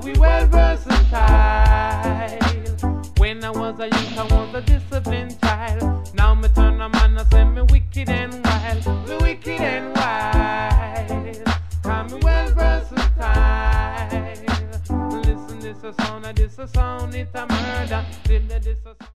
we well versatile. When I was a youth, I was a disciplined child. Now me turn a man, I say me wicked and wild. Me wicked and wild. Call me well versatile. Listen, this a sound, it's a murder. This a